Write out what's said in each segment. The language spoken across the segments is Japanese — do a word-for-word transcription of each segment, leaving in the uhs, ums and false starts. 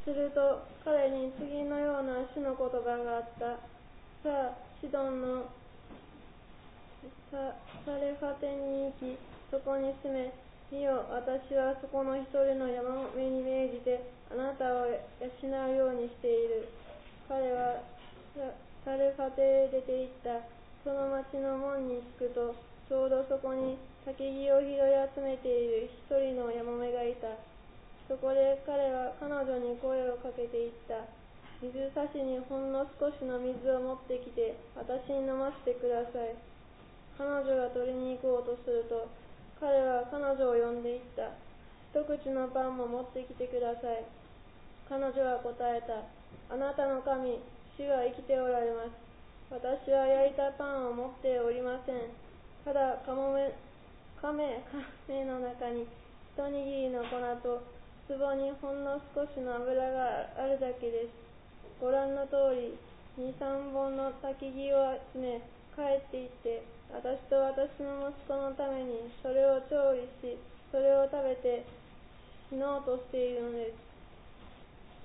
すると彼に次のような主の言葉があった。さあ、シドンのサレファテに行き、そこに住め。見よ、私はそこの一人の山目に命じてあなたを養うようにしている。彼はサレファテへ出て行った。その町の門に着くと、ちょうどそこに焚き木を拾い集めている一人のヤモメがいた。そこで彼は彼女に声をかけていった。水差しにほんの少しの水を持ってきて私に飲ませてください。彼女が取りに行こうとすると、彼は彼女を呼んでいった。一口のパンも持ってきてください。彼女は答えた。あなたの神、主が生きておられます。私は焼いたパンを持っておりません。ただカモメ、亀、亀の中に一握りの粉と壺にほんの少しの油があるだけです。ご覧の通り、二、三本の焚き木を集め、帰って行って、私と私の息子のためにそれを調理し、それを食べて死のうとしているのです。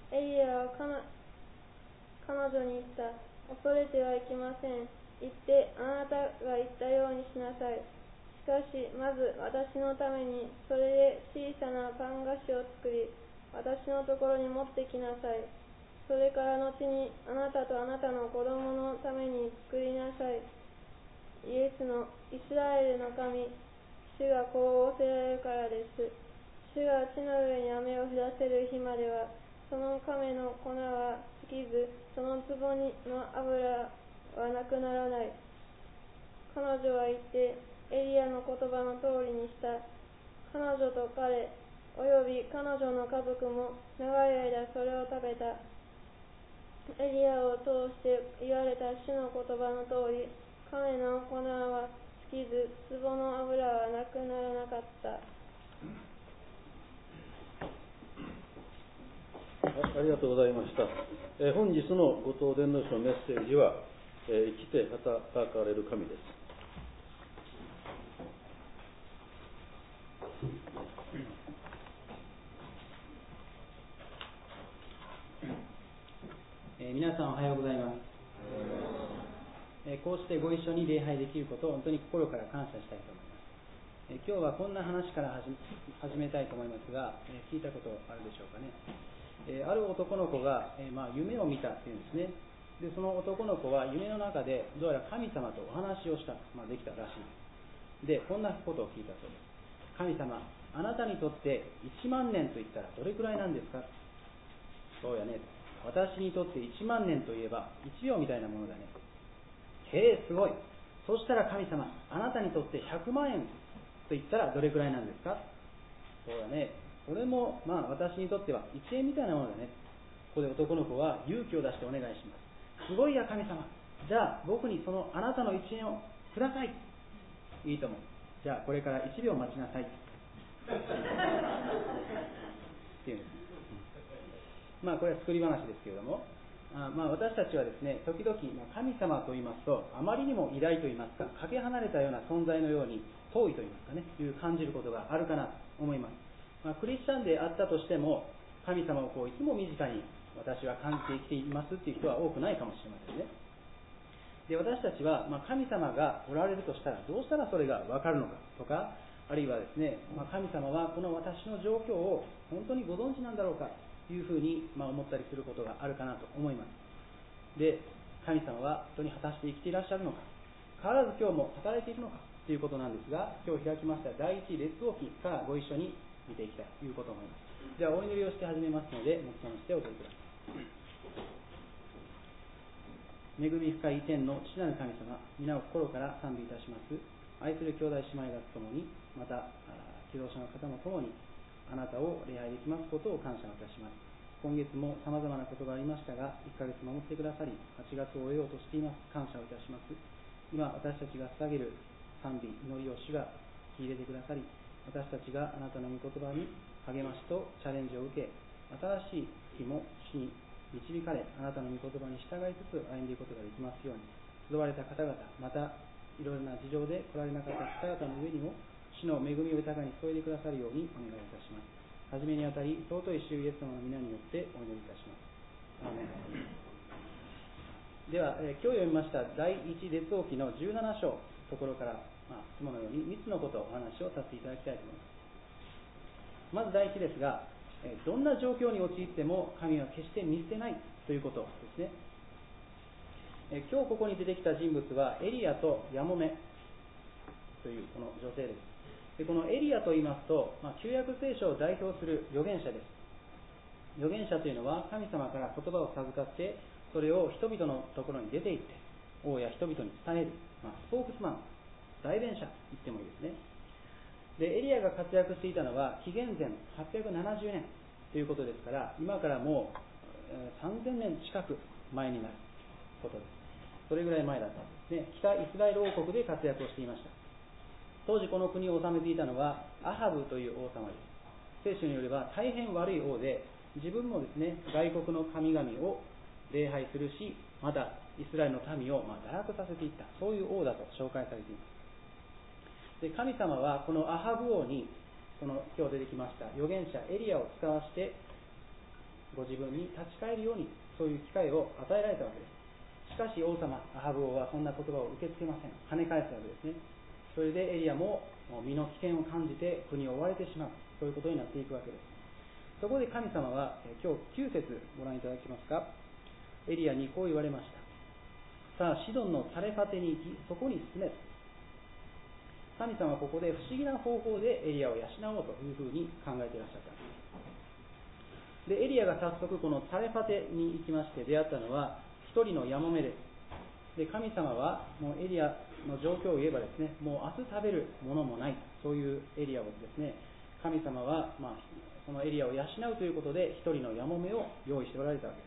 エリアは彼女に言った。恐れてはいけません。行って、あなたが言ったようにしなさい。しかし、まず私のためにそれで小さなパン菓子を作り、私のところに持ってきなさい。それから後にあなたとあなたの子供のために作りなさい。イエスのイスラエルの神、主がこう仰せられるからです。主が地の上に雨を降らせる日までは、その亀の粉は尽きず、その壺にの油はなくならない。彼女は言って、エリアの言葉の通りにした。彼女と彼、および彼女の家族も長い間それを食べた。エリアを通して言われた主の言葉の通り、亀の粉は尽きず、壺の油はなくならなかった。 ありがとうございました。えー、本日の後藤伝道師のメッセージは、えー、生きて働かれる神です。 えー、皆さんおはようございます。えー、こうしてご一緒に礼拝できることを本当に心から感謝したいと思います。えー、今日はこんな話から始 め, 始めたいと思いますが、えー、聞いたことあるでしょうかね。えー、ある男の子が、えーまあ、夢を見たっていうんですね。でその男の子は夢の中でどうやら神様とお話をした、まあ、できたらしいで、こんなことを聞いたそうです。神様、あなたにとっていちまんねんといったらどれくらいなんですか。そうやね、私にとっていちまんねんといえばいちびょうみたいなものだね。へえ、すごい。そしたら神様、あなたにとってひゃくまんえんといったらどれくらいなんですか。そうだね、これもまあ私にとってはいちえんみたいなものだね。ここで男の子は勇気を出してお願いします。すごいや神様、じゃあ僕にそのあなたのいちえんをください。いいと思う。じゃあこれからいちびょう待ちなさいっていうんです。まあこれは作り話ですけれども、あまあ私たちはですね、時々神様と言いますとあまりにも偉大と言いますか、かけ離れたような存在のように遠いと言いますかね、いう感じることがあるかなと思います。まあ、クリスチャンであったとしても神様をこういつも身近に私は感じて生きていますっていう人は多くないかもしれませんね。で私たちは、まあ、神様がおられるとしたらどうしたらそれが分かるのかとか、あるいはですね、まあ、神様はこの私の状況を本当にご存知なんだろうかというふうに、まあ、思ったりすることがあるかなと思います。で神様は本当に果たして生きていらっしゃるのか、変わらず今日も働いているのかということなんですが、今日開きました第一列王記からご一緒に見ていきたいということを思います。ではお祈りをして始めますので黙想してお取りください。恵み深い天の父なる神様、皆を心から賛美いたします。愛する兄弟姉妹がともに、また祈祷者の方もともにあなたを礼拝できますことを感謝いたします。今月も様々なことがありましたが、いっかげつ守ってくださり、はちがつを終えようとしています。感謝をいたします。今私たちが捧げる賛美、祈りを主が聞き入れてくださり、私たちがあなたの御言葉に励ましとチャレンジを受け、新しい日も主に導かれ、あなたの御言葉に従いつつ歩んでいくことができますように、集われた方々、またいろいろな事情で来られなかった方々の上にも主の恵みを豊かに注いでくださるようにお願いいたします。はじめにあたり尊い主イエス様の皆によってお祈りいたします。アーメン。では、えー、今日読みました第一列王記のじゅうなな章ところから、まあ、いつものようにみっつのことをお話をさせていただきたいと思います。まず第一ですが、えー、どんな状況に陥っても神は決して見捨てないということですね。えー、今日ここに出てきた人物はエリアとヤモメというこの女性です。でこのエリアと言いますと、まあ、旧約聖書を代表する預言者です。預言者というのは神様から言葉を授かってそれを人々のところに出て行って王や人々に伝える、まあ、スポークスマン、代弁者と言ってもいいですね。でエリアが活躍していたのは紀元前はっぴゃくななじゅうねんということですから、今からもうさんぜんねん近く前になることです。それぐらい前だったんですね。北イスラエル王国で活躍をしていました。当時この国を治めていたのはアハブという王様です。聖書によれば大変悪い王で、自分もですね外国の神々を礼拝するし、またイスラエルの民をまあ堕落させていった、そういう王だと紹介されています。で神様はこのアハブ王にこの今日出てきました預言者エリアを使わしてご自分に立ち返るように、そういう機会を与えられたわけです。しかし王様アハブ王はそんな言葉を受け付けません。跳ね返すわけですね。それでエリアも身の危険を感じて国を追われてしまう、そういうことになっていくわけです。そこで神様は今日きゅう節ご覧いただけますか。エリアにこう言われました。さあシドンのサレファテに行き、そこに住めと。神様はここで不思議な方法でエリアを養おうというふうに考えていらっしゃったんです。でエリアが早速このサレファテに行きまして出会ったのは一人のヤモメです。で神様はもうエリアの状況を言えばですね、もう明日食べるものもない、そういうエリアをですね、神様は、まあ、そのエリアを養うということで一人のヤモメを用意しておられたわけです。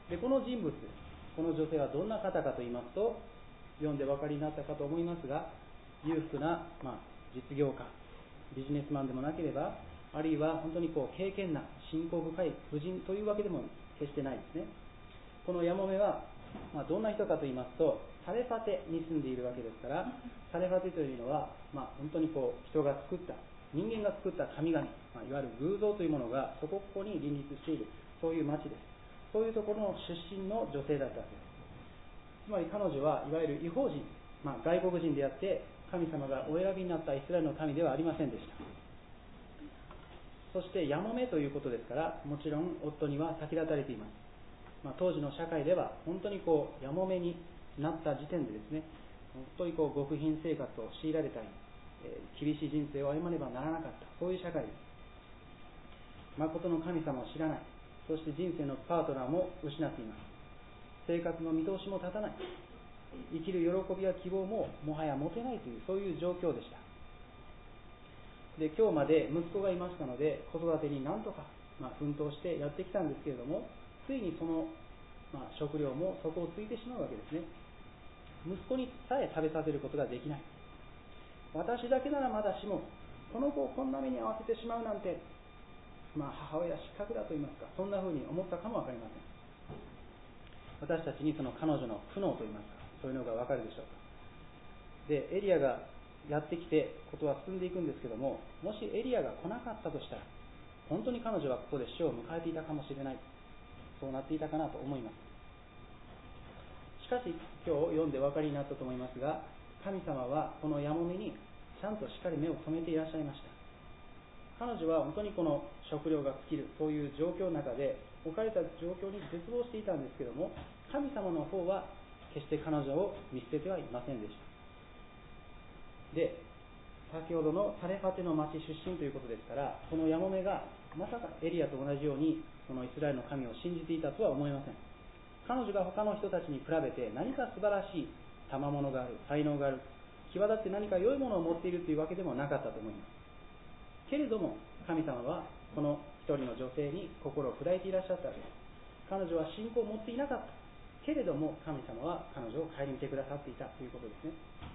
でこの人物、この女性はどんな方かと言いますと、読んでお分かりになったかと思いますが、裕福な、まあ、実業家、ビジネスマンでもなければ、あるいは本当にこう敬虔な信仰深い婦人というわけでも決してないですね。このヤモメはまあ、どんな人かと言いますと、サレファテに住んでいるわけですから、サレファテというのは、まあ、本当にこう人が作った人間が作った神々、まあ、いわゆる偶像というものがそこここに林立している、そういう町です。そういうところの出身の女性だったわけです。つまり彼女はいわゆる異邦人、まあ、外国人であって神様がお選びになったイスラエルの民ではありませんでした。そしてヤモメということですから、もちろん夫には先立たれています。まあ、当時の社会では本当にこうヤモメになった時点でですね、本当にこう極貧生活を強いられたり、えー、厳しい人生を歩まねばならなかった、そういう社会です。誠の神様を知らない、そして人生のパートナーも失っています。生活の見通しも立たない、生きる喜びや希望ももはや持てないという、そういう状況でした。で今日まで息子がいましたので、子育てに何とか、まあ、奮闘してやってきたんですけれども、ついにその、まあ、食料も底をついてしまうわけですね。息子にさえ食べさせることができない。私だけならまだしも、この子をこんな目に遭わせてしまうなんて、まあ、母親失格だと言いますか、そんな風に思ったかもわかりません。私たちにその彼女の苦悩と言いますか、そういうのがわかるでしょうか。でエリアがやってきてことは進んでいくんですけども、もしエリアが来なかったとしたら、本当に彼女はここで死を迎えていたかもしれない、そうなっていたかなと思います。しかし今日読んでお分かりになったと思いますが、神様はこのヤモメにちゃんとしっかり目を留めていらっしゃいました。彼女は本当にこの食料が尽きる、そういう状況の中で置かれた状況に絶望していたんですけども、神様の方は決して彼女を見捨ててはいませんでした。で先ほどのサレファテの町出身ということですから、このヤモメがまさかエリアと同じようにそのイスラエルの神を信じていたとは思えません。彼女が他の人たちに比べて何か素晴らしい賜物がある、才能がある、際立って何か良いものを持っているというわけでもなかったと思います。けれども神様はこの一人の女性に心を砕いていらっしゃったわけです。彼女は信仰を持っていなかったけれども、神様は彼女を顧みてくださっていたということですね。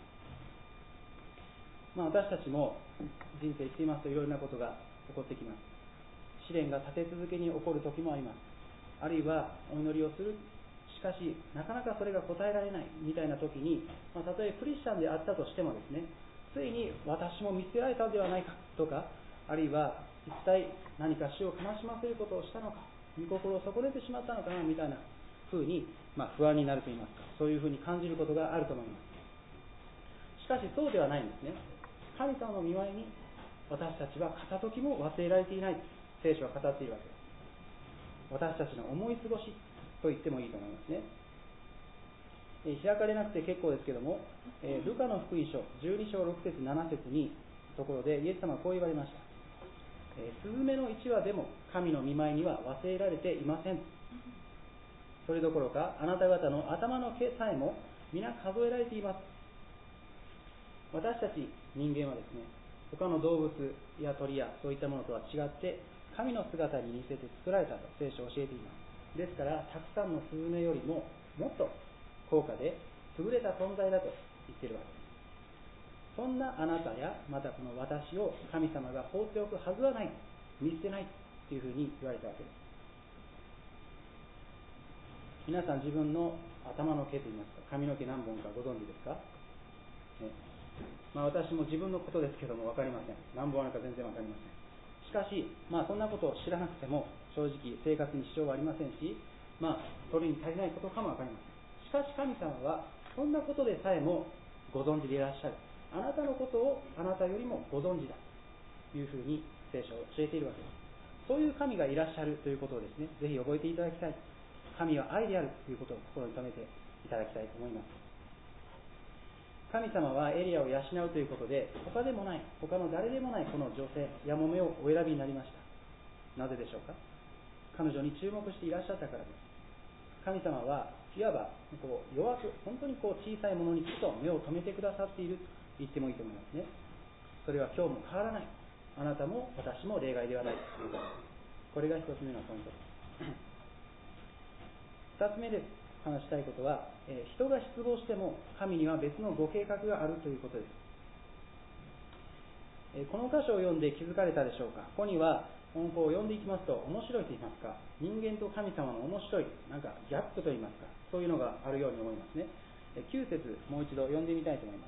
まあ、私たちも人生していますといろいろなことが起こってきます。試練が立て続けに起こる時もあります。あるいはお祈りをする、しかしなかなかそれが答えられないみたいな時に、まあ、たとえクリスチャンであったとしてもですね、ついに私も見捨てられたのではないかとか、あるいは一体何か主を悲しませることをしたのか、 御心を損ねてしまったのかなみたいな風に、まあ、不安になるといいますか、そういうふうに感じることがあると思います。しかしそうではないんですね。神様の御前に私たちは片時も忘れられていない、聖書は語っているわけです。私たちの思い過ごしと言ってもいいと思いますね。えー、開かれなくて結構ですけども、えー、ルカの福音書じゅうに章ろく節なな節にところでイエス様はこう言われました。えー、スズメの一羽でも神の御前には忘れられていません。それどころかあなた方の頭の毛さえも皆数えられています。私たち人間はですね、他の動物や鳥やそういったものとは違って神の姿に似せて作られたと聖書を教えています。ですからたくさんのスズメよりももっと高価で優れた存在だと言っているわけです。そんなあなたやまたこの私を神様が放っておくはずはない、見捨てないというふうに言われたわけです。皆さん自分の頭の毛といいますか、髪の毛何本かご存知ですか、ね、まあ、私も自分のことですけども分かりません。何本あるか全然分かりません。しかし、まあ、そんなことを知らなくても正直生活に支障はありませんし、まあ、それに足りないことかも分かりません。しかし神様はそんなことでさえもご存知でいらっしゃる。あなたのことをあなたよりもご存知だというふうに聖書を教えているわけです。そういう神がいらっしゃるということをですね、ぜひ覚えていただきたい。神は愛であるということを心に留めていただきたいと思います。神様はエリアを養うということで、他でもない、他の誰でもないこの女性、やもめをお選びになりました。なぜでしょうか。彼女に注目していらっしゃったからです。神様はいわばこう弱く、本当にこう小さいものにふと目を留めてくださっていると言ってもいいと思いますね。それは今日も変わらない。あなたも私も例外ではないということ。これが一つ目のポイントです。二つ目で話したいことは、えー、人が失望しても神には別のご計画があるということです。えー、この箇所を読んで気づかれたでしょうか。ここにはこう読んでいきますと面白いと言いますか、人間と神様の面白いなんかギャップと言いますか、そういうのがあるように思いますね。えー、きゅう節もう一度読んでみたいと思います。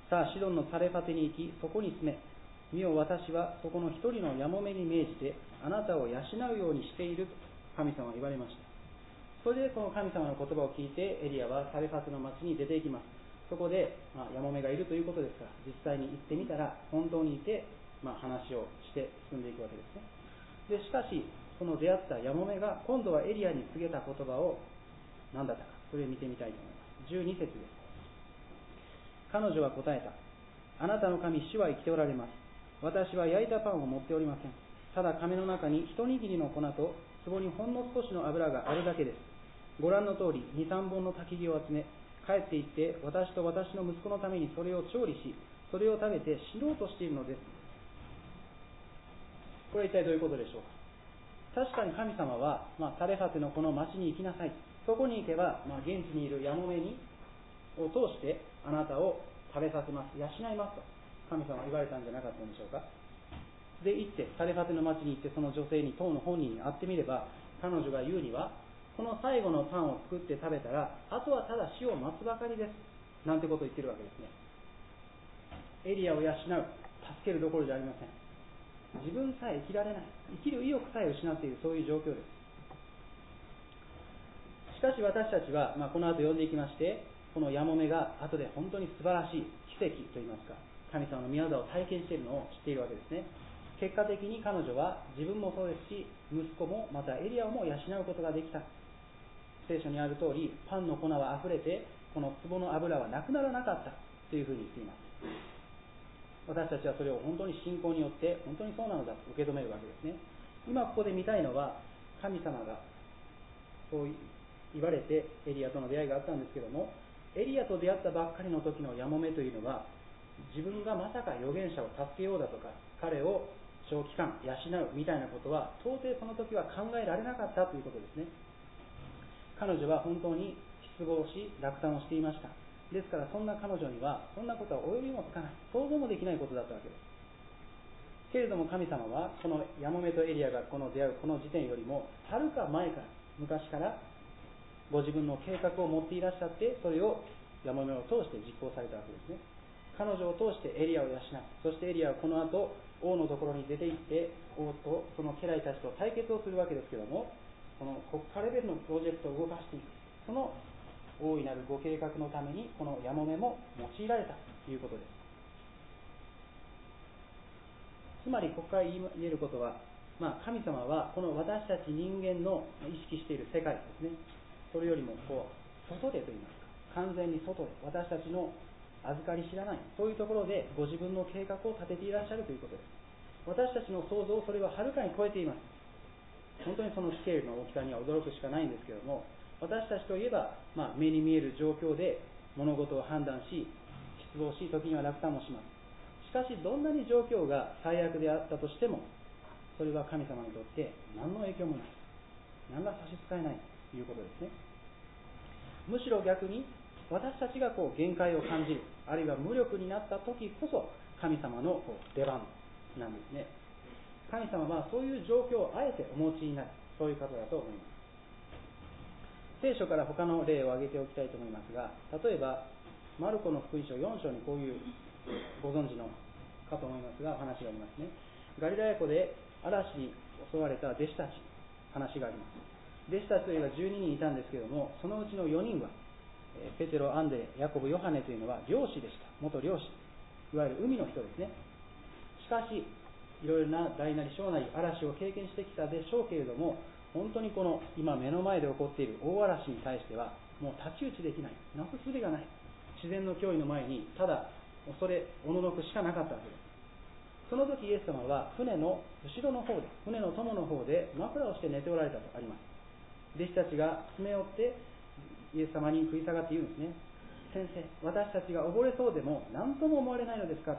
さあシドンのサレファテに行き、そこに住め。見よ私はそこの一人のやもめに命じてあなたを養うようにしていると神様は言われました。それでこの神様の言葉を聞いてエリアはサレファテの町に出ていきます。そこで、まあ、やもめがいるということですから、実際に行ってみたら本当にいて、まあ、話をして進んでいくわけですね。でしかしその出会ったやもめが今度はエリアに告げた言葉を何だったか、それを見てみたいと思います。じゅうに節です。彼女は答えた。あなたの神主は生きておられます。私は焼いたパンを持っておりません。ただ亀の中に一握りの粉と壺にほんの少しの油があるだけです。ご覧の通りに、さんぼんの焚き木を集め、帰って行って私と私の息子のためにそれを調理し、それを食べて死のうとしているのです。これは一体どういうことでしょうか。確かに神様は、まあ、サレファテのこの町に行きなさい。そこに行けば、まあ、現地にいるやもめにを通してあなたを食べさせます、養いますと神様は言われたんじゃなかったんでしょうか。で行ってサレファテの町に行って、その女性に当の本人に会ってみれば、彼女が言うには、この最後のパンを作って食べたらあとはただ死を待つばかりですなんてことを言ってるわけですね。エリアを養う、助けるどころじゃありません。自分さえ生きられない、生きる意欲さえ失っている、そういう状況です。しかし私たちは、まあ、この後読んでいきまして、このやもめが後で本当に素晴らしい奇跡といいますか、神様の御業を体験しているのを知っているわけですね。結果的に彼女は自分もそうですし、息子もまたエリアをも養うことができた。聖書にある通り、パンの粉はあふれてこの壺の油はなくならなかったというふうに言っています。私たちはそれを本当に信仰によって本当にそうなのだと受け止めるわけですね。今ここで見たいのは、神様がそう言われてエリアとの出会いがあったんですけども、エリアと出会ったばっかりの時のやもめというのは、自分がまさか預言者を助けようだとか、彼を長期間養うみたいなことは到底その時は考えられなかったということですね。彼女は本当に失望し落胆をしていました。ですからそんな彼女にはそんなことは及びもつかない、想像もできないことだったわけです。けれども神様はこのやもめとエリアがこの出会うこの時点よりもはるか前から、昔からご自分の計画を持っていらっしゃって、それをやもめを通して実行されたわけですね。彼女を通してエリアを養う。そしてエリアはこの後王のところに出て行って王とその家来たちと対決をするわけですけども、この国家レベルのプロジェクトを動かしていく、その大いなるご計画のためにこのやもめも用いられたということです。つまりここから言えることは、まあ、神様はこの私たち人間の意識している世界ですね、それよりもこう外でといいますか、完全に外で、私たちの預かり知らない、そういうところでご自分の計画を立てていらっしゃるということです。私たちの想像、それははるかに超えています。本当にそのスケールの大きさには驚くしかないんですけれども、私たちといえば、まあ、目に見える状況で物事を判断し、失望し、時には落胆もします。しかし、どんなに状況が最悪であったとしても、それは神様にとって何の影響もない、何ら差し支えないということですね。むしろ逆に、私たちがこう限界を感じる、あるいは無力になった時こそ神様のこう出番なんですね。神様はそういう状況をあえてお持ちになる、そういう方だと思います。聖書から他の例を挙げておきたいと思いますが、例えばマルコの福音書よん章にこういうご存知のかと思いますがお話がありますね。ガリラヤ湖で嵐に襲われた弟子たち、話があります。弟子たちといえばじゅうににんいたんですけれども、そのうちのよにんはペテロ、アンデレ、ヤコブ、ヨハネというのは漁師でした。元漁師、いわゆる海の人ですね。しかしいろいろな大なり小なり嵐を経験してきたでしょうけれども、本当にこの今目の前で起こっている大嵐に対してはもう太刀打ちできない、なすすべがない、自然の脅威の前にただ恐れおののくしかなかったわけです。その時イエス様は船の後ろの方で、船の友の方で枕をして寝ておられたとあります。弟子たちが詰め寄ってイエス様に食い下がって言うんですね。先生、私たちが溺れそうでも何とも思われないのですか。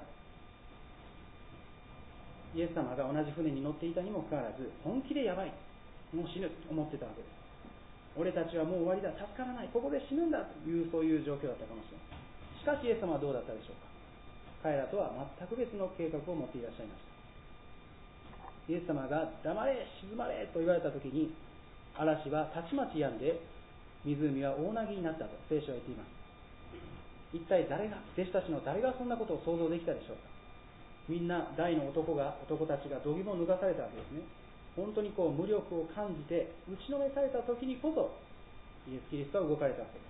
イエス様が同じ船に乗っていたにもかかわらず、本気でやばい、もう死ぬと思ってたわけです。俺たちはもう終わりだ、助からない、ここで死ぬんだという、そういう状況だったかもしれない。しかしイエス様はどうだったでしょうか。彼らとは全く別の計画を持っていらっしゃいました。イエス様が黙れ沈まれと言われた時に、嵐はたちまち止んで湖は大なぎになったと聖書は言っています。一体誰が、弟子たちの誰がそんなことを想像できたでしょうか。みんな大の男が男たちが度肝を抜かされたわけですね。本当にこう無力を感じて打ちのめされた時にこそイエス・キリストは動かれたわけです。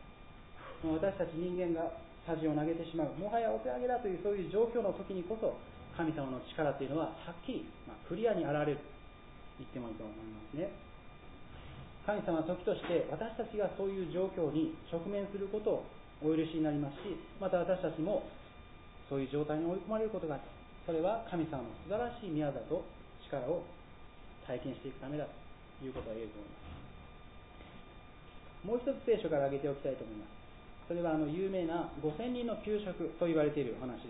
私たち人間が舵を投げてしまう、もはやお手上げだというそういう状況の時にこそ神様の力というのははっきり、まあ、クリアに現れると言ってもいいと思いますね。神様は時として私たちがそういう状況に直面することをお許しになりますし、また私たちもそういう状態に追い込まれることがある。それは神様の素晴らしい宮座と力を体験していくためだということが言えると思います。もう一つ聖書から挙げておきたいと思います。それはあの有名なごせんにんの給食と言われているお話です。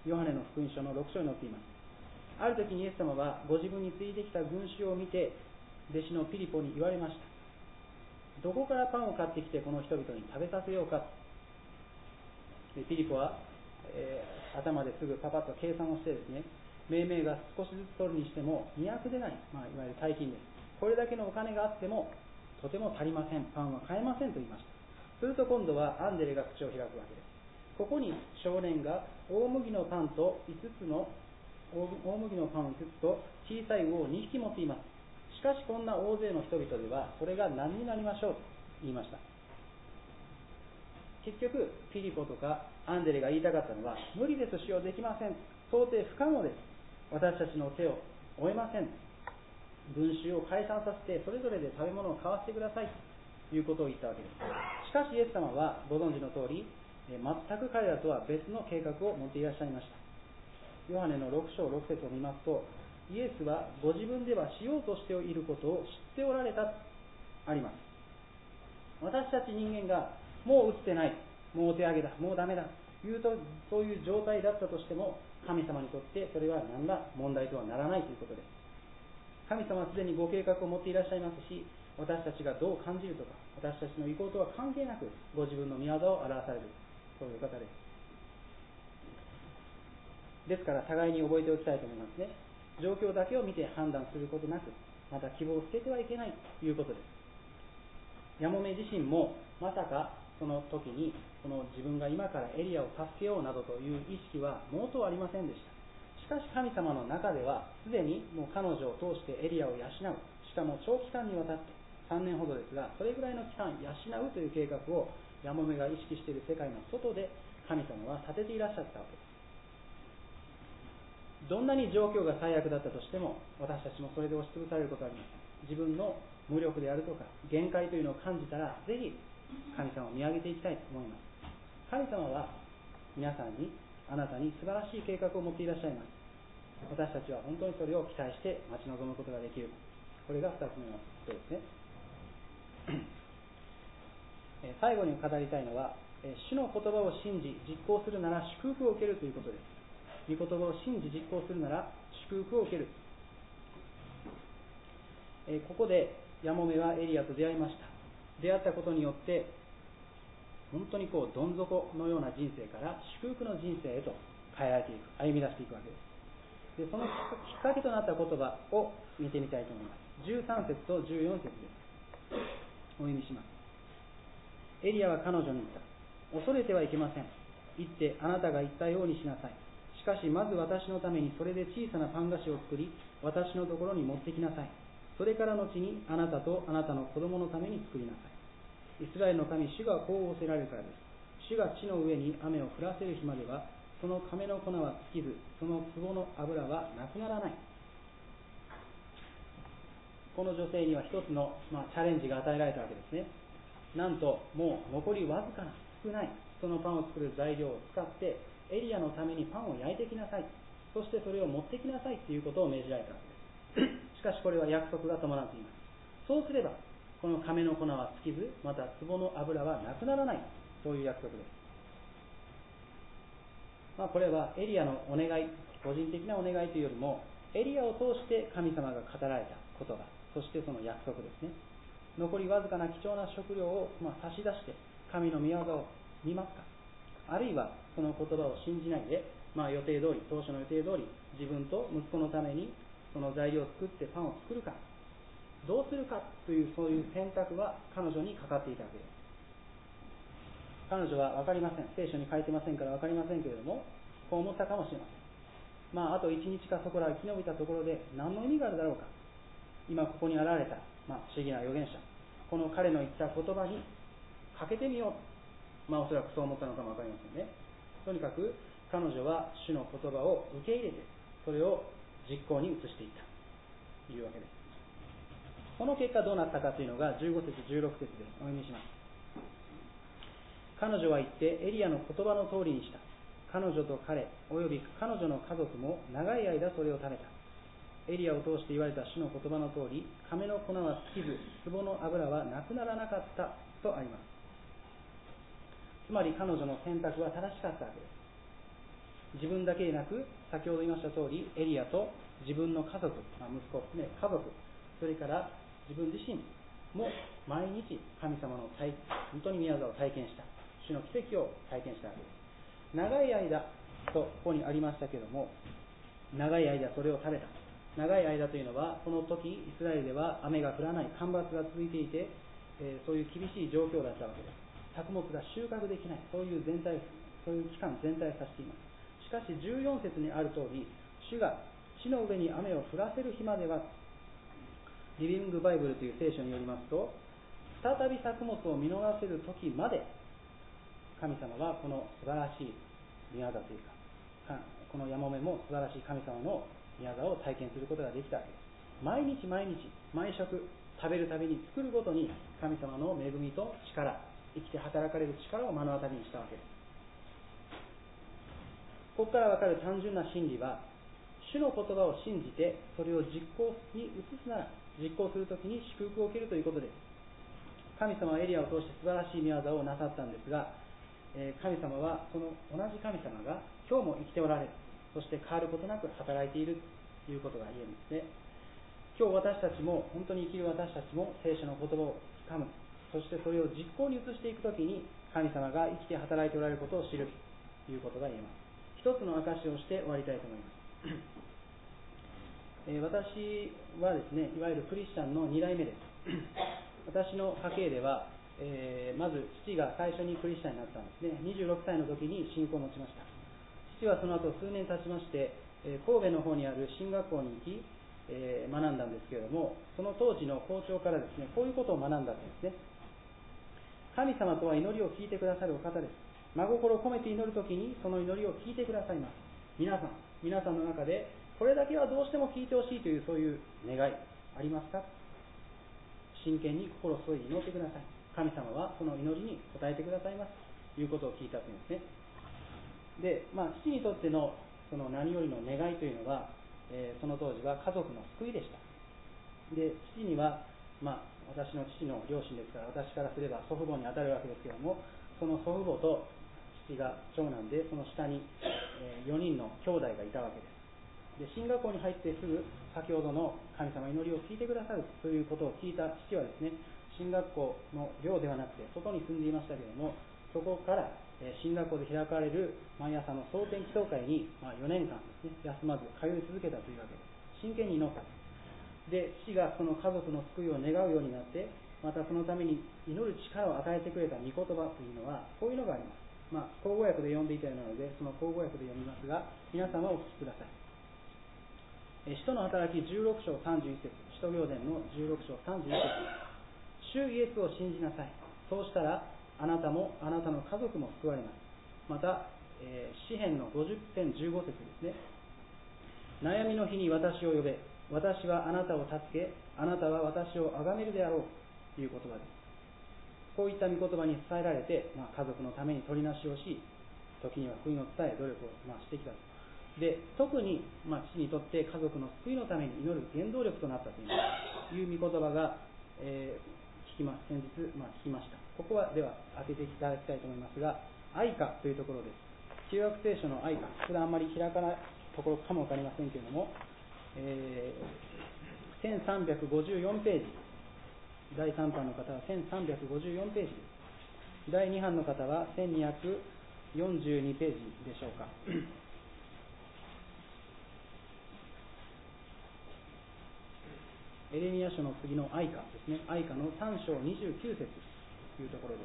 ヨハネの福音書のろく章に載っています。ある時にイエス様はご自分についてきた群衆を見て弟子のピリポに言われました。どこからパンを買ってきてこの人々に食べさせようか。でピリポは、えー、頭ですぐパパッと計算をしてですね、命名が少しずつ取るにしてもにひゃくデナリ、まあ、いわゆる大金です。これだけのお金があってもとても足りません、パンは買えませんと言いました。すると今度はアンデレが口を開くわけです。ここに少年が大麦のパンといつつの大麦のパンいつつと小さい魚をにひき持っています。しかしこんな大勢の人々ではそれが何になりましょうと言いました。結局ピリポとかアンデレが言いたかったのは、無理です、使用できません、到底不可能です、私たちの手を負えません、群衆を解散させてそれぞれで食べ物を買わせてくださいということを言ったわけです。しかしイエス様はご存知の通り、全く彼らとは別の計画を持っていらっしゃいました。ヨハネのろく章ろく節を見ますと、イエスはご自分ではしようとしていることを知っておられたとあります。私たち人間がもう打ってない、もうお手上げだ、もうダメだというと、そういう状態だったとしても神様にとってそれは何ら問題とはならないということです。神様はすでにご計画を持っていらっしゃいますし、私たちがどう感じるとか私たちの意向とは関係なくご自分の御業を表される、そういう方です。ですから互いに覚えておきたいと思いますね。状況だけを見て判断することなく、また希望を捨ててはいけないということです。ヤモメ自身もまさかその時にこの自分が今からエリアを助けようなどという意識は毛頭ありませんでした。ししかし神様の中ではすでにもう彼女を通してエリアを養う、しかも長期間にわたってさんねんほどですが、それぐらいの期間養うという計画をヤモメが意識している世界の外で神様は立てていらっしゃったわけです。どんなに状況が最悪だったとしても、私たちもそれで押しつぶされることはありません。自分の無力であるとか限界というのを感じたら、ぜひ神様を見上げていきたいと思います。神様は皆さんに、あなたに素晴らしい計画を持っていらっしゃいます。私たちは本当にそれを期待して待ち望むことができる。これがふたつめのことですね。最後に語りたいのは、主の言葉を信じ実行するなら祝福を受けるということです。御言葉を信じ実行するなら祝福を受ける。ここでヤモメはエリアと出会いました。出会ったことによって本当にこうどん底のような人生から祝福の人生へと変えられていく、歩み出していくわけです。でそのきっかけとなった言葉を見てみたいと思います。じゅうさん節とじゅうよん節です。お読みします。エリアは彼女に言った。恐れてはいけません。行ってあなたが言ったようにしなさい。しかしまず私のためにそれで小さなパン菓子を作り、私のところに持ってきなさい。それから後にあなたとあなたの子供のために作りなさい。イスラエルの神、主がこう仰せられるからです。主が地の上に雨を降らせる日までは、その亀の粉は尽きず、その壺の油はなくならない。この女性には一つの、まあ、チャレンジが与えられたわけですね。なんともう残りわずかな少ないそのパンを作る材料を使ってエリアのためにパンを焼いてきなさい、そしてそれを持ってきなさいということを命じられたわけです。しかしこれは約束が伴っています。そうすればこの亀の粉は尽きず、また壺の油はなくならない、そういう約束です。まあ、これはエリアのお願い、個人的なお願いというよりもエリアを通して神様が語られた言葉、そしてその約束ですね。残りわずかな貴重な食料を、まあ、差し出して神の御業を見ますか、あるいはその言葉を信じないで、まあ、予定通り当初の予定通り自分と息子のためにその材料を作ってパンを作るか、どうするかというそういう選択は彼女にかかっていたわけです。彼女は分かりません、聖書に書いてませんから分かりませんけれども、こう思ったかもしれません。まあ、あと一日かそこら生き延びたところで何の意味があるだろうか、今ここに現れた、まあ、不思議な預言者、この彼の言った言葉にかけてみよう、まあ、おそらくそう思ったのかも分かりませんね。とにかく彼女は主の言葉を受け入れてそれを実行に移していったというわけです。この結果どうなったかというのがじゅうご節じゅうろく節です。お読みします。彼女は言ってエリアの言葉の通りにした。彼女と彼および彼女の家族も長い間それを食べた。エリアを通して言われた主の言葉の通り、亀の粉は尽きず、壺の油はなくならなかったとあります。つまり彼女の選択は正しかったわけです。自分だけでなく、先ほど言いました通り、エリアと自分の家族、まあ、息子を含め家族、それから自分自身も毎日神様の体本当に御業を体験した、主の奇跡を体験したわけです。長い間とここにありましたけれども、長い間それを食べた。長い間というのは、この時イスラエルでは雨が降らない干ばつが続いていて、えー、そういう厳しい状況だったわけです。作物が収穫できない、そういう全体そういう期間全体を指しています。しかしじゅうよん節にある通り、主が地の上に雨を降らせる日までは、リビングバイブルという聖書によりますと、再び作物を実らせる時まで神様はこの素晴らしい御業というか、このヤモメも素晴らしい神様の御業を体験することができたわけです。毎日毎日毎食食べるたびに作るごとに神様の恵みと力、生きて働かれる力を目の当たりにしたわけです。ここから分かる単純な真理は、主の言葉を信じてそれを実行に移すなら、実行するときに祝福を受けるということです。神様はエリアを通して素晴らしい御業をなさったんですが、神様はその同じ神様が今日も生きておられる、そして変わることなく働いているということが言えるんですね。今日私たちも、本当に生きる私たちも聖書の言葉をつかむ、そしてそれを実行に移していくときに神様が生きて働いておられることを知るということが言えます。一つの証しをして終わりたいと思います。えー、私はですね、いわゆるクリスチャンのに代目です。私の家系では、えー、まず父が最初にクリスチャンになったんですね。にじゅうろくさいの時に信仰を持ちました。父はその後数年経ちまして、 えー、神戸の方にある進学校に行き、えー、学んだんですけれども、その当時の校長からですね、こういうことを学んだんですね。神様とは祈りを聞いてくださるお方です。真心を込めて祈るときにその祈りを聞いてくださいます。皆さん、皆さんの中でこれだけはどうしても聞いてほしいというそういう願いありますか？真剣に心を注いで祈ってください。神様はその祈りに応えてくださいますということを聞いたというんですね。で、まあ、父にとってのその何よりの願いというのは、えー、その当時は家族の救いでした。で、父には、まあ、私の父の両親ですから、私からすれば祖父母に当たるわけですけれども、その祖父母と父が長男で、その下に、えー、よにんの兄弟がいたわけです。で、進学校に入ってすぐ先ほどの神様祈りを聞いてくださるということを聞いた父はですね、進学校の寮ではなくて外に住んでいましたけれども、そこから進学校で開かれる毎朝の蒼天祈祷会によねんかんですね、休まず通い続けたというわけです。真剣に祈った。で、父がその家族の救いを願うようになって、またそのために祈る力を与えてくれた御言葉というのはこういうのがあります。まあ、口語訳で読んでいたようなので、その口語訳で読みますが、皆様お聞きください。使徒の働きじゅうろくしょうさんじゅういっせつ、使徒行伝のじゅうろくしょうさんじゅういっせつ、主イエスを信じなさい。そうしたらあなたもあなたの家族も救われます。また、えー、詩編のごじゅってんじゅうごせつですね。悩みの日に私を呼べ、私はあなたを助け、あなたは私を崇めるであろうという言葉です。こういった御言葉に伝えられて、まあ、家族のために取りなしをし、時には福音を伝え努力を、まあ、してきたと。で、特に、まあ、父にとって家族の救いのために祈る原動力となったという御言葉が、えー、聞きます。先日、まあ、聞きました。ここはでは当てていただきたいと思いますが、愛歌というところです。旧約聖書の愛歌、普段あんまり開かないところかもわかりませんけれども、えー、せんさんびゃくごじゅうよんページ、だいさんばんの方はせんさんびゃくごじゅうよんページです。だいにばんの方はせんにひゃくよんじゅうにページでしょうか。エレミヤ書の次の愛歌ですね。愛歌のさんしょうにじゅうきゅうせつというところです。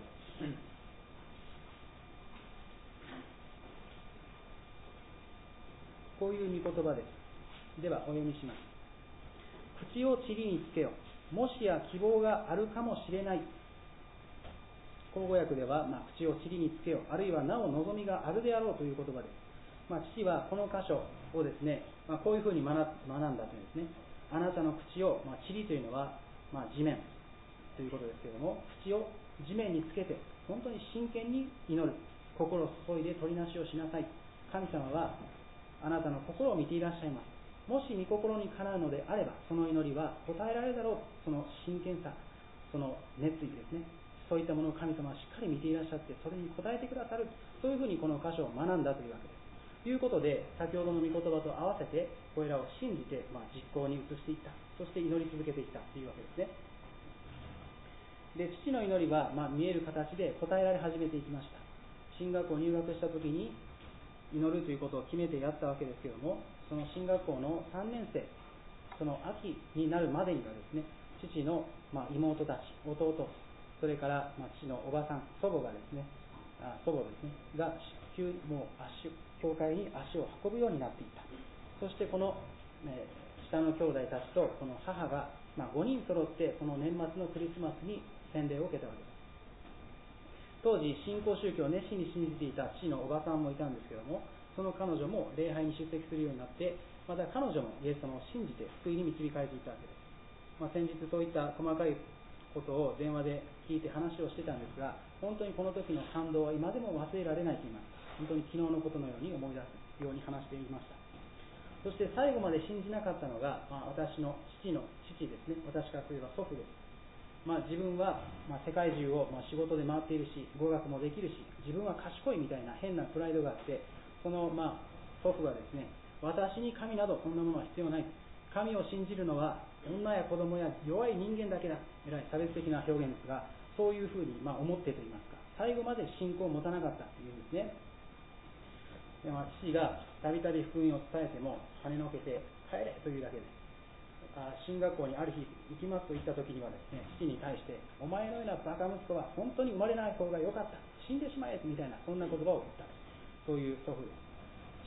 こういう御言葉です。ではお読みします。口を塵につけよ。もしや希望があるかもしれない。口語訳では、まあ、口を塵につけよ。あるいはなお望みがあるであろうという言葉です。まあ、父はこの箇所をですね、まあ、こういうふうに学んだというんですね。あなたの口を、まあ、塵というのは、まあ、地面ということですけれども、口を地面につけて本当に真剣に祈る。心を注いで取りなしをしなさい。神様はあなたの心を見ていらっしゃいます。もし御心にかなうのであれば、その祈りは答えられるだろう。その真剣さ、その熱意ですね。そういったものを神様はしっかり見ていらっしゃって、それに応えてくださる。そういうふうにこの箇所を学んだというわけです。ということで、先ほどの御言葉と合わせて、これらを信じて、まあ、実行に移していった。そして祈り続けていったというわけですね。で、父の祈りは、まあ、見える形で答えられ始めていきました。進学校入学した時に、祈るということを決めてやったわけですけれども、その進学校のさんねんせい、その秋になるまでにはですね、父の、まあ、妹たち、弟、それから、まあ、父のおばさん、祖母がですね、あ祖母ですね、が急にもう足教会に足を運ぶようになっていった。そしてこの、えー、下の兄弟たちとこの母が、まあ、ごにん揃ってこの年末のクリスマスに洗礼を受けたわけです。当時新興宗教を熱心に信じていた父のおばさんもいたんですけども、その彼女も礼拝に出席するようになって、また彼女もイエス様を信じて救いに導かれていたわけです。まあ、先日そういった細かいことを電話で聞いて話をしてたんですが、本当にこの時の感動は今でも忘れられないと言いますか、本当に昨日のことのように思い出すように話していました。そして最後まで信じなかったのが、まあ、私の父の父ですね。私からすれば祖父です。まあ、自分は、まあ、世界中を、まあ、仕事で回っているし、語学もできるし、自分は賢いみたいな変なプライドがあって、その、まあ、祖父はですね、私に神などこんなものは必要ない。神を信じるのは女や子供や弱い人間だけだ。えらい差別的な表現ですが、そういうふうに、まあ、思ってと言いますか、最後まで信仰を持たなかったというんですね。で、まあ、父がたびたび福音を伝えても跳ねのけて帰れというだけです。進学校にある日行きますと言った時にはですね、父に対してお前のようなバカ息子は本当に生まれない方が良かった、死んでしまえみたいな、そんな言葉を言った、そういう祖父です。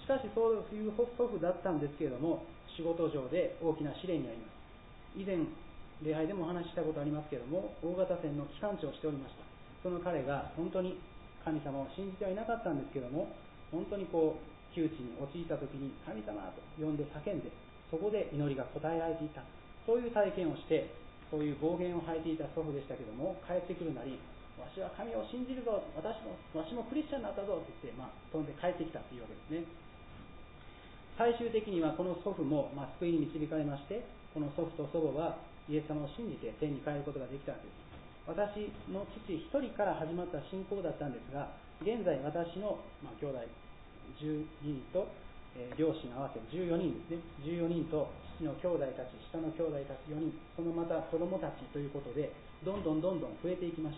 しかしそういう祖父だったんですけれども、仕事上で大きな試練にあります。以前礼拝でもお話ししたことありますけれども、大型船の機関長をしておりました。その彼が本当に神様を信じてはいなかったんですけれども、本当にこう窮地に陥った時に神様と呼んで叫んで、そこで祈りが応えられていた、そういう体験をして、そういう暴言を吐いていた祖父でしたけれども、帰ってくるなり、わしは神を信じるぞ、私もわしもクリスチャンになったぞと言って、まあ、飛んで帰ってきたというわけですね。最終的にはこの祖父も、まあ、救いに導かれまして、この祖父と祖母はイエス様を信じて天に帰ることができたわけです。私の父一人から始まった信仰だったんですが、現在私の、まあ、兄弟じゅうにんと、えー、両親合わせじゅうよにんですね、じゅうよにんと父の兄弟たち、下の兄弟たちよにん、そのまた子供たちということで、どんどんどんどん増えていきました。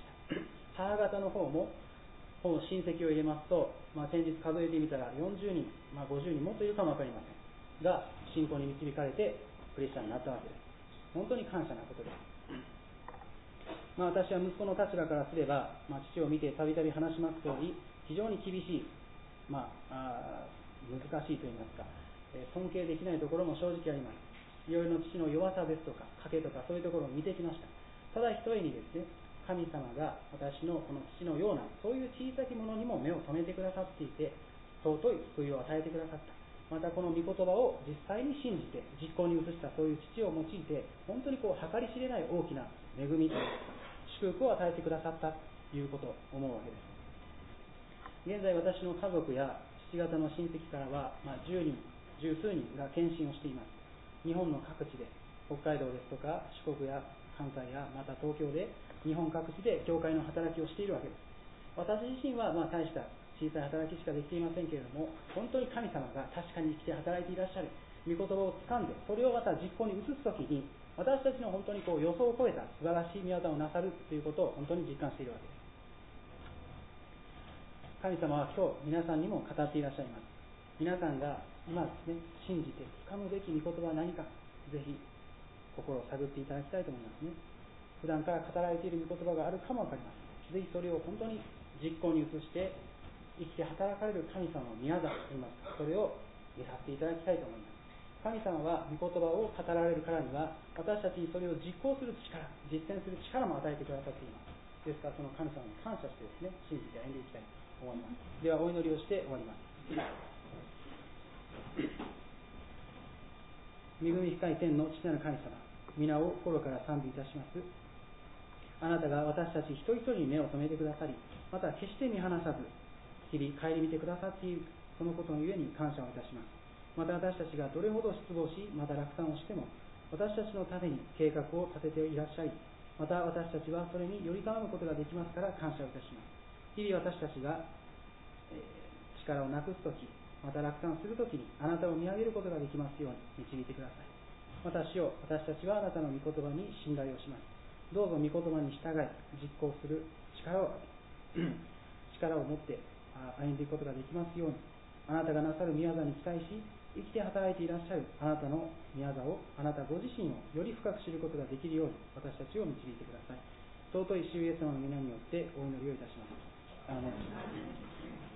母方の方も親戚を入れますと、まあ、先日数えてみたらよんじゅうにん、まあ、ごじゅうにんもっといるかも分かりませんが、信仰に導かれてクリスチャンになったわけです。本当に感謝なことです。まあ、私は息子の立場からすれば、まあ、父を見てたびたび話します通り、非常に厳しい、まあ、あ難しいといいますか、えー、尊敬できないところも正直あります。いろいろの父の弱さですとか賭けとか、そういうところを見てきました。ただ一重にですね、神様が私のこの父のようなそういう小さきものにも目を留めてくださっていて、尊い救いを与えてくださった。またこの御言葉を実際に信じて実行に移したそういう父を用いて、本当にこう計り知れない大きな恵みと祝福を与えてくださったということを思うわけです。現在私の家族や父方の親戚からは、まあ、じゅうにん十数人が献身をしています。日本の各地で、北海道ですとか四国や関西やまた東京で、日本各地で教会の働きをしているわけです。私自身はまあ大した小さい働きしかできていませんけれども、本当に神様が確かに生きて働いていらっしゃる御言葉を掴んで、それをまた実行に移すときに、私たちの本当にこう予想を超えた素晴らしい御業をなさるということを本当に実感しているわけです。神様は今日皆さんにも語っていらっしゃいます。皆さんが今ですね、信じて掴むべき御言葉は何か、ぜひ心を探っていただきたいと思いますね。普段から語られている御言葉があるかもわかりません。ぜひそれを本当に実行に移して生きて働かれる神様の宮座といいますか、それを見張っていただきたいと思います。神様は御言葉を語られるからには、私たちにそれを実行する力、実践する力も与えてくださっています。ですからその神様に感謝してですね、信じて歩んでいきたいと思います。ではお祈りをして終わります。恵み深い天の父なる神様、皆を心から賛美いたします。あなたが私たち一人一人に目を留めてくださり、また決して見放さず日々顧みてくださっている、そのことのゆえに感謝をいたします。また私たちがどれほど失望し、また落胆をしても、私たちのために計画を立てていらっしゃい、また私たちはそれにより頼むことができますから感謝をいたします。日々私たちが、えー、力をなくすとき、また落胆するときにあなたを見上げることができますように導いてください。また主よ、私たちはあなたの御言葉に信頼をします。どうぞ御言葉に従い実行する力を力を持って歩んでいくことができますように、あなたがなさる御業に期待し、生きて働いていらっしゃるあなたの御業を、あなたご自身をより深く知ることができるように私たちを導いてください。尊い主イエス様の皆によってお祈りをいたします。アーメン。